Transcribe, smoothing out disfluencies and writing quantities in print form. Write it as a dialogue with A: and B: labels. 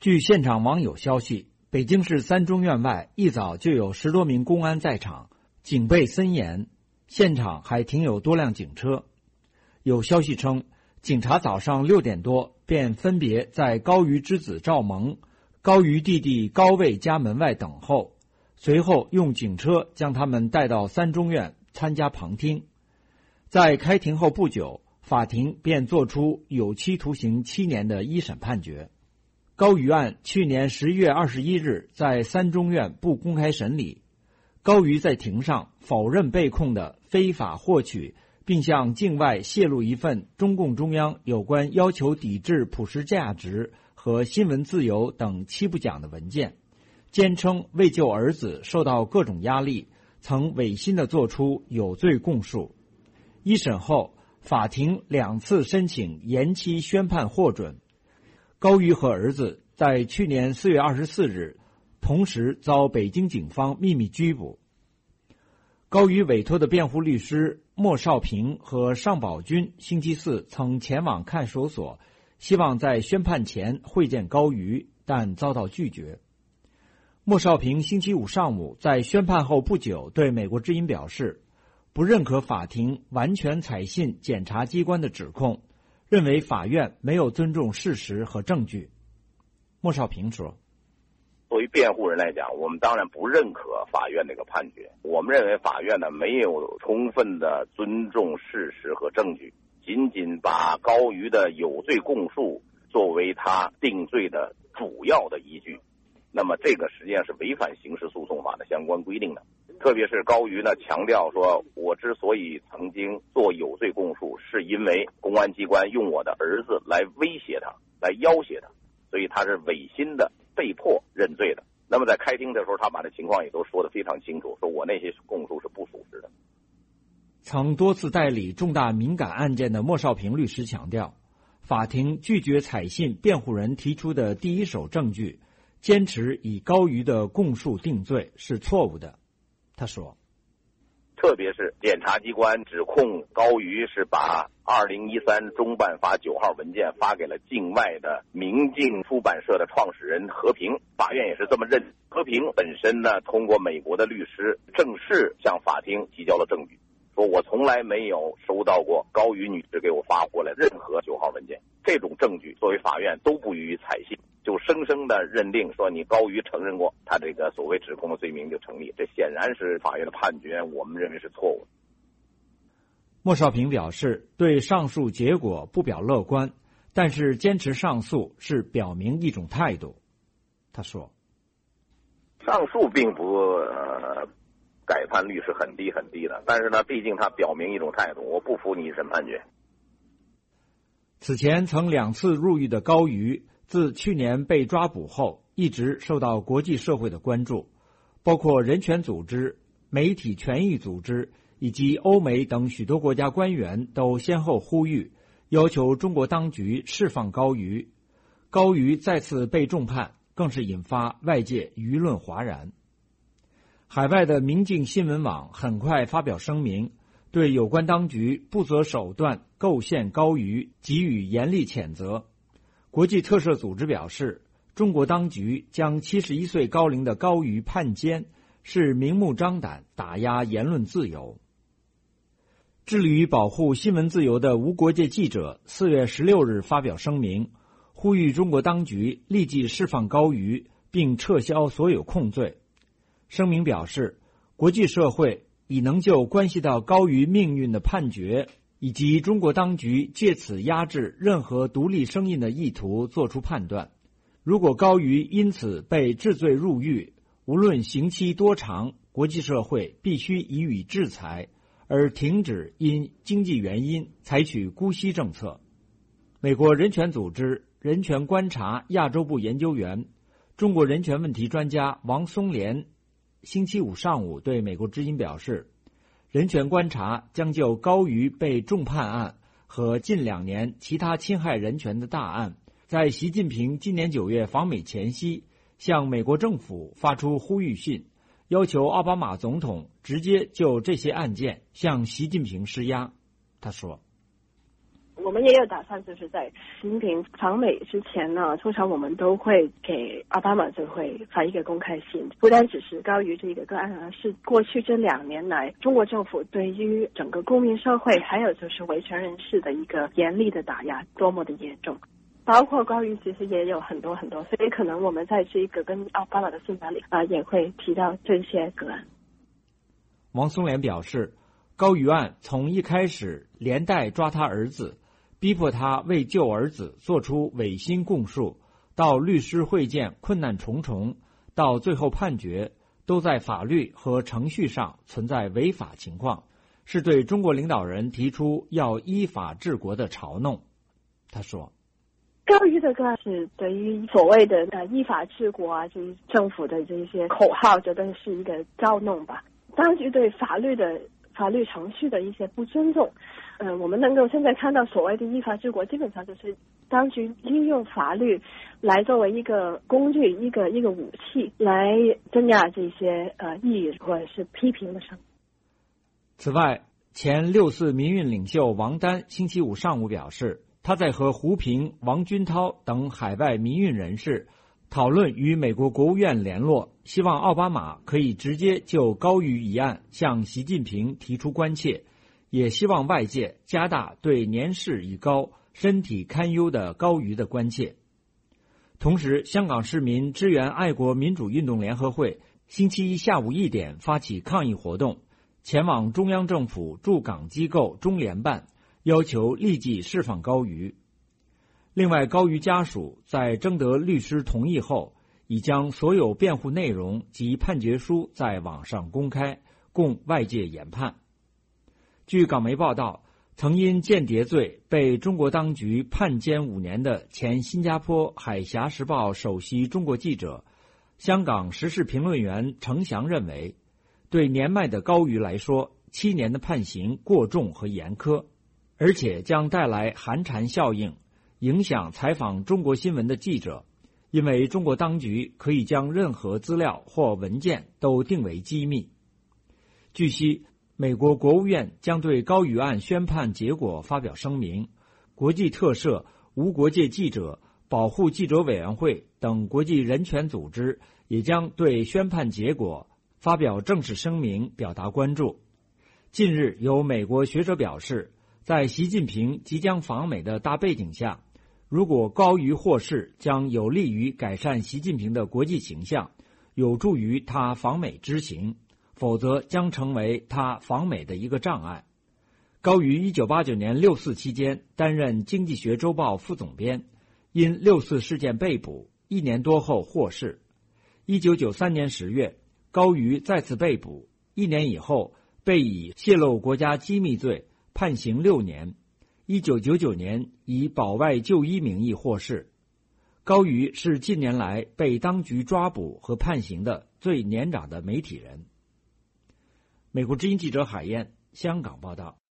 A: 据现场网友消息，北京市三中院外一早就有10多名公安在场，警备森严，现场还停有多辆警车。有消息称，警察早上6点多便分别在高瑜之子赵萌、高瑜弟弟高卫家门外等候，随后用警车将他们带到三中院参加旁听。在开庭后不久，法庭便作出有期徒刑7年的一审判决。高瑜案去年11月21日在三中院不公开审理，高瑜在庭上否认被控的非法获取并向境外泄露一份中共中央有关要求抵制普世价值和新闻自由等7不讲的文件，坚称为救儿子受到各种压力，曾违心地作出有罪供述。一审后，法庭2次申请延期宣判获准。高瑜和儿子在去年4月24日同时遭北京警方秘密拘捕。高瑜委托的辩护律师莫少平和尚宝军星期4曾前往看守所，希望在宣判前会见高瑜，但遭到拒绝。莫少平星期5上午在宣判后不久对美国之音表示，不认可法庭完全采信检察机关的指控，认为法院没有尊重事实和证据。莫少平说，
B: 作为辩护人来讲，我们当然不认可法院这个判决。我们认为法院呢没有充分的尊重事实和证据，仅仅把高瑜的有罪供述作为他定罪的主要的依据，那么这个实际上是违反刑事诉讼法的相关规定的。特别是高瑜呢强调说，我之所以曾经做有罪供述，是因为公安机关用我的儿子来威胁他，来要挟他，所以他是违心的被迫认罪的。那么在开庭的时候，他把这情况也都说得非常清楚，说我那些供述是不属实的。
A: 曾多次代理重大敏感案件的莫少平律师强调，法庭拒绝采信辩护人提出的第一手证据，坚持以高瑜的供述定罪是错误的。他说，
B: 特别是检察机关指控高瑜是把2013中办法9号文件发给了境外的明镜出版社的创始人和平，法院也是这么认。和平本身呢，通过美国的律师正式向法庭提交了证据，说我从来没有收到过高瑜女士给我发过来任何9号文件。这种证据作为法院都不予以采信，就生生的认定说你高瑜承认过他这个所谓指控的罪名就成立，这显然是法院的判决，我们认为是错误的。
A: 莫少平表示对上述结果不表乐观，但是坚持上诉是表明一种态度。他说，
B: 上诉并不改判率是很低很低的，但是呢，毕竟他表明一种态度，我不服你一审判决。
A: 此前曾2次入狱的高瑜，自去年被抓捕后，一直受到国际社会的关注，包括人权组织、媒体权益组织以及欧美等许多国家官员都先后呼吁，要求中国当局释放高瑜。高瑜再次被重判，更是引发外界舆论哗然。海外的明镜新闻网很快发表声明，对有关当局不择手段构陷高瑜给予严厉谴责。国际特赦组织表示，中国当局将71岁高龄的高瑜判监，是明目张胆打压言论自由。致力于保护新闻自由的无国界记者4月16日发表声明，呼吁中国当局立即释放高瑜，并撤销所有控罪。声明表示，国际社会已能就关系到高瑜命运的判决以及中国当局借此压制任何独立声音的意图作出判断。如果高瑜因此被治罪入狱，无论刑期多长，国际社会必须予以制裁，而停止因经济原因采取姑息政策。美国人权组织人权观察亚洲部研究员、中国人权问题专家王松莲星期5上午对美国之音表示，人权观察将就高瑜被重判案和近2年其他侵害人权的大案，在习近平今年9月访美前夕，向美国政府发出呼吁信，要求奥巴马总统直接就这些案件向习近平施压。他说，
C: 我们也有打算，就是在习近平访美之前呢，通常我们都会给奥巴马就会发一个公开信，不单只是高于这个个案，而是过去这2年来中国政府对于整个公民社会还有就是维权人士的一个严厉的打压多么的严重。包括高瑜其实也有很多，所以可能我们在这个跟奥巴马的信函里也会提到这些个案。
A: 王松莲表示，高瑜案从一开始连带抓他儿子，逼迫他为救儿子做出违心供述，到律师会见困难重重，到最后判决，都在法律和程序上存在违法情况，是对中国领导人提出要依法治国的嘲弄。他说，
C: 高瑜的个案是对于所谓的依法治国就是政府的这些口号，觉得是一个嘲弄吧。当局对法律程序的一些不尊重，我们能够现在看到所谓的依法治国，基本上就是当局利用法律来作为一个工具，一个武器，来镇压这些异议或者是批评的声音。
A: 此外，前6·4民运领袖王丹星期五上午表示，他在和胡平、王军涛等海外民运人士讨论与美国国务院联络，希望奥巴马可以直接就高瑜一案向习近平提出关切，也希望外界加大对年事已高、身体堪忧的高瑜的关切。同时，香港市民支援爱国民主运动联合会星期一下午1点发起抗议活动，前往中央政府驻港机构中联办，要求立即释放高瑜。另外，高瑜家属在征得律师同意后，已将所有辩护内容及判决书在网上公开，供外界研判。据港媒报道，曾因间谍罪被中国当局判监5年的前新加坡海峡时报首席中国记者、香港时事评论员程翔认为，对年迈的高瑜来说，7年的判刑过重和严苛，而且将带来寒蝉效应，影响采访中国新闻的记者，因为中国当局可以将任何资料或文件都定为机密。据悉，美国国务院将对高瑜案宣判结果发表声明，国际特赦、无国界记者、保护记者委员会等国际人权组织也将对宣判结果发表正式声明，表达关注。近日，有美国学者表示，在习近平即将访美的大背景下，如果高瑜获释，将有利于改善习近平的国际形象，有助于他访美之行，否则将成为他访美的一个障碍。高瑜1989年6·4期间担任《经济学周报》副总编，因6·4事件被捕，1年多后获释。1993年10月，高瑜再次被捕，1年以后被以泄露国家机密罪判刑6年。1999年以保外就医名义获释。高瑜是近年来被当局抓捕和判刑的最年长的媒体人。美国之音记者海燕，香港报道。